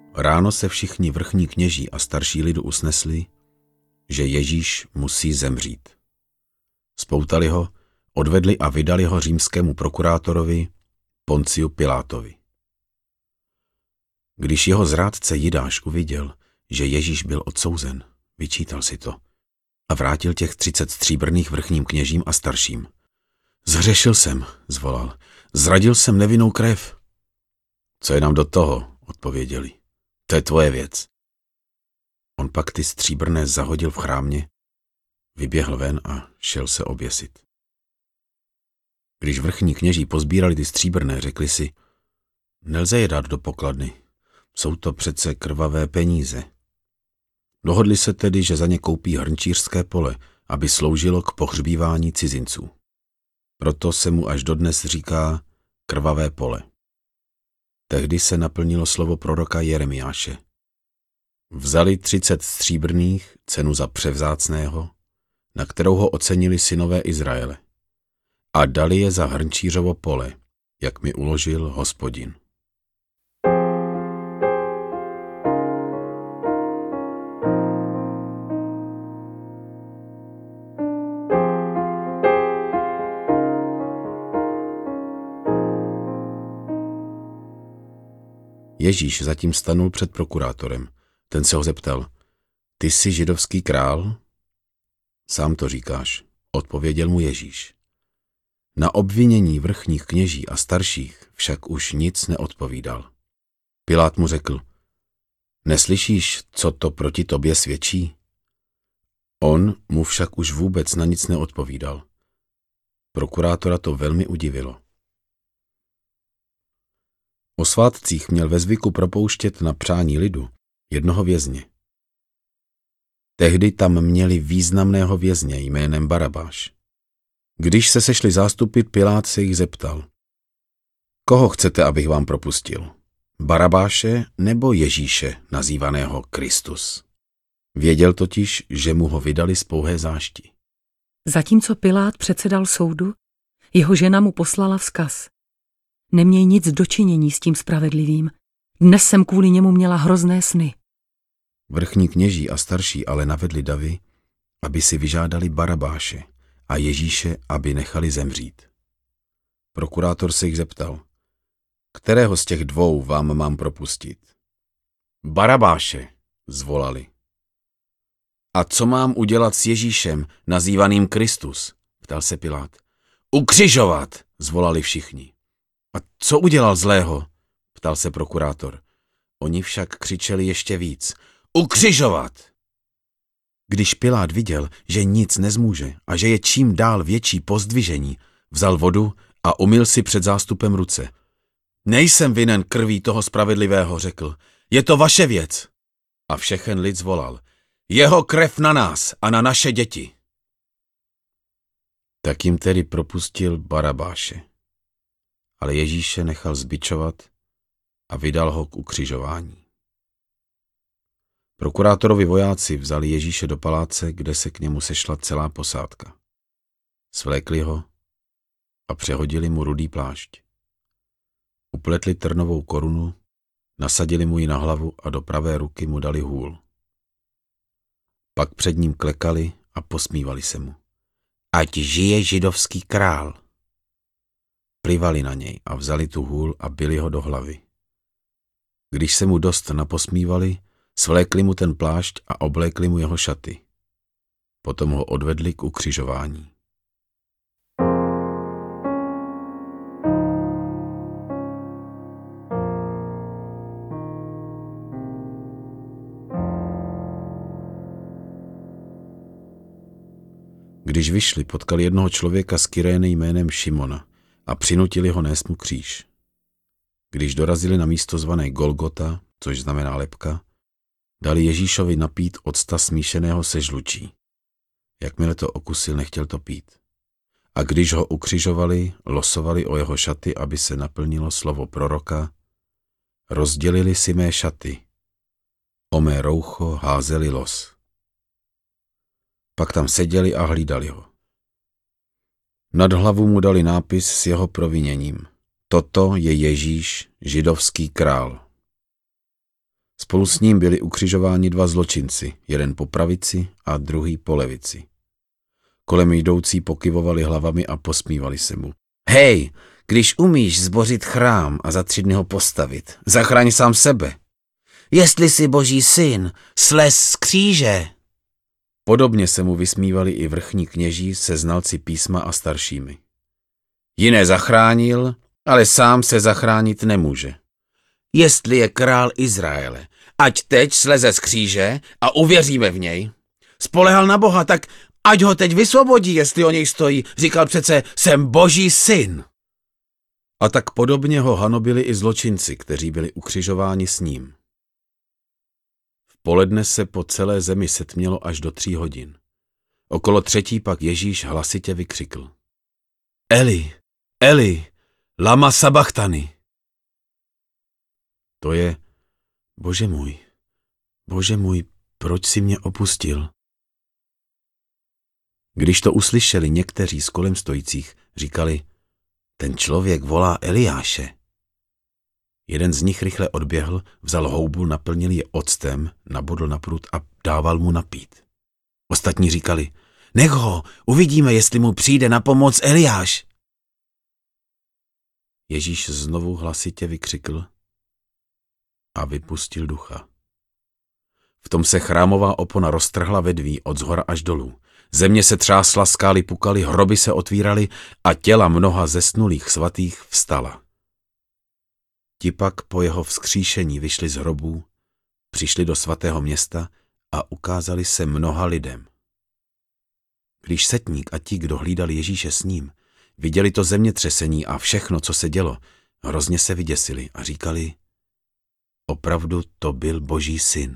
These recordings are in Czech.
Ráno se všichni vrchní kněží a starší lidu usnesli, že Ježíš musí zemřít. Spoutali ho, odvedli a vydali ho římskému prokurátorovi Ponciu Pilátovi. Když jeho zrádce Jidáš uviděl, že Ježíš byl odsouzen, vyčítal si to a vrátil těch 30 stříbrných vrchním kněžím a starším. Zhřešil jsem, zvolal, zradil jsem nevinnou krev. Co je nám do toho, odpověděli. To je tvoje věc. On pak ty stříbrné zahodil v chrámě, vyběhl ven a šel se oběsit. Když vrchní kněží pozbírali ty stříbrné, řekli si, nelze je dát do pokladny, jsou to přece krvavé peníze. Dohodli se tedy, že za ně koupí hrnčířské pole, aby sloužilo k pohřbívání cizinců. Proto se mu až dodnes říká krvavé pole. Tehdy se naplnilo slovo proroka Jeremiáše. Vzali 30 stříbrných, cenu za převzácného, na kterou ho ocenili synové Izraele, a dali je za hrnčířovo pole, jak mi uložil Hospodin. Ježíš zatím stanul před prokurátorem. Ten se ho zeptal, ty jsi židovský král? Sám to říkáš, odpověděl mu Ježíš. Na obvinění vrchních kněží a starších však už nic neodpovídal. Pilát mu řekl, neslyšíš, co to proti tobě svědčí? On mu však už vůbec na nic neodpovídal. Prokurátora to velmi udivilo. O svátcích měl ve zvyku propouštět na přání lidu jednoho vězně. Tehdy tam měli významného vězně jménem Barabáš. Když se sešli zástupy, Pilát se jich zeptal. Koho chcete, abych vám propustil? Barabáše nebo Ježíše, nazývaného Kristus? Věděl totiž, že mu ho vydali z pouhé zášti. Zatímco Pilát předsedal soudu, jeho žena mu poslala vzkaz. Neměj nic dočinění s tím spravedlivým. Dnes jsem kvůli němu měla hrozné sny. Vrchní kněží a starší ale navedli davy, aby si vyžádali Barabáše a Ježíše, aby nechali zemřít. Prokurátor se jich zeptal, kterého z těch dvou vám mám propustit? Barabáše, zvolali. A co mám udělat s Ježíšem, nazývaným Kristus? Ptal se Pilát. Ukřižovat, zvolali všichni. A co udělal zlého? Ptal se prokurátor. Oni však křičeli ještě víc. Ukřižovat! Když Pilát viděl, že nic nezmůže a že je čím dál větší pozdvižení, vzal vodu a umyl si před zástupem ruce. Nejsem vinen krví toho spravedlivého, řekl. Je to vaše věc. A všechen lid zvolal. Jeho krev na nás a na naše děti. Tak jim tedy propustil Barabáše. Ale Ježíše nechal zbičovat a vydal ho k ukřižování. Prokurátorovi vojáci vzali Ježíše do paláce, kde se k němu sešla celá posádka. Svlékli ho a přehodili mu rudý plášť. Upletli trnovou korunu, nasadili mu ji na hlavu a do pravé ruky mu dali hůl. Pak před ním klekali a posmívali se mu. Ať žije židovský král! Plivali na něj a vzali tu hůl a bili ho do hlavy. Když se mu dost naposmívali, svlékli mu ten plášť a oblékli mu jeho šaty. Potom ho odvedli k ukřižování. Když vyšli, potkali jednoho člověka z Kyrény jménem Šimona a přinutili ho nést mu kříž. Když dorazili na místo zvané Golgota, což znamená lebka, dali Ježíšovi napít octa smíšeného se žlučí. Jakmile to okusil, nechtěl to pít. A když ho ukřižovali, losovali o jeho šaty, aby se naplnilo slovo proroka, rozdělili si mé šaty, o mé roucho házeli los. Pak tam seděli a hlídali ho. Nad hlavu mu dali nápis s jeho proviněním. Toto je Ježíš, židovský král. Spolu s ním byli ukřižováni 2 zločinci, jeden po pravici a druhý po levici. Kolem jdoucí pokyvovali hlavami a posmívali se mu. Hej, když umíš zbořit chrám a za 3 dny ho postavit, zachraň sám sebe. Jestli jsi Boží syn, slez z kříže. Podobně se mu vysmívali i vrchní kněží se znalci písma a staršími. Jiné zachránil, ale sám se zachránit nemůže. Jestli je král Izraele, ať teď sleze z kříže a uvěříme v něj. Spolehal na Boha, tak ať ho teď vysvobodí, jestli o něj stojí. Říkal přece, jsem Boží syn. A tak podobně ho hanobili i zločinci, kteří byli ukřižováni s ním. V poledne se po celé zemi setmělo až do 3 hodin. Okolo 3 pak Ježíš hlasitě vykřikl. Eli, Eli, lama sabachthani. To je, Bože můj, proč jsi mě opustil? Když to uslyšeli někteří z kolem stojících, říkali, ten člověk volá Eliáše. Jeden z nich rychle odběhl, vzal houbu, naplnil ji octem, nabodl na prut a dával mu napít. Ostatní říkali, nech ho, uvidíme, jestli mu přijde na pomoc Eliáš. Ježíš znovu hlasitě vykřikl a vypustil ducha. V tom se chrámová opona roztrhla ve 2 od zhora až dolů. Země se třásla, skály pukaly, hroby se otvíraly a těla mnoha zesnulých svatých vstala. Ti pak po jeho vzkříšení vyšli z hrobů, přišli do svatého města a ukázali se mnoha lidem. Když setník a ti, kdo hlídali Ježíše s ním, viděli to zemětřesení a všechno, co se dělo, hrozně se vyděsili a říkali, opravdu to byl Boží syn.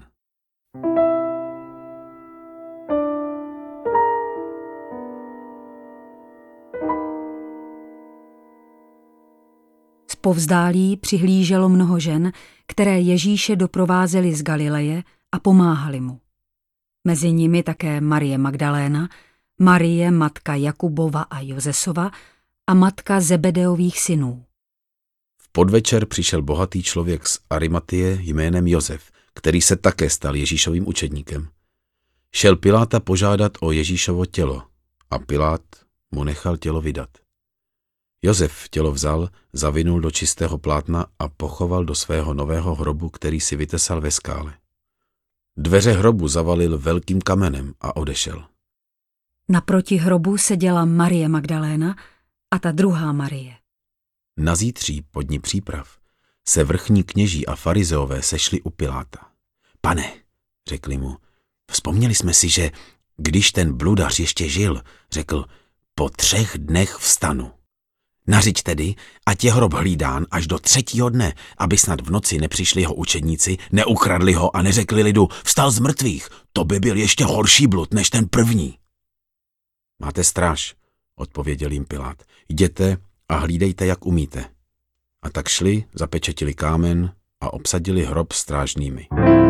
Zpovzdálí přihlíželo mnoho žen, které Ježíše doprovázely z Galileje a pomáhali mu. Mezi nimi také Marie Magdaléna, Marie matka Jakubova a Josesova a matka Zebedeových synů. V podvečer přišel bohatý člověk z Arimatie jménem Josef, který se také stal Ježíšovým učedníkem. Šel Piláta požádat o Ježíšovo tělo a Pilát mu nechal tělo vydat. Josef tělo vzal, zavinul do čistého plátna a pochoval do svého nového hrobu, který si vytesal ve skále. Dveře hrobu zavalil velkým kamenem a odešel. Naproti hrobu seděla Marie Magdaléna a ta druhá Marie. Na zítří po dni příprav se vrchní kněží a farizeové sešli u Piláta. Pane, řekli mu, vzpomněli jsme si, že když ten bludař ještě žil, řekl, po 3 dnech vstanu. Nařiď tedy, ať je hrob hlídán až do 3. dne, aby snad v noci nepřišli jeho učedníci, neukradli ho a neřekli lidu, vstal z mrtvých, to by byl ještě horší blud než ten první. Máte stráž, odpověděl jim Pilát, jděte a hlídejte, jak umíte. A tak šli, zapečetili kámen a obsadili hrob strážnými.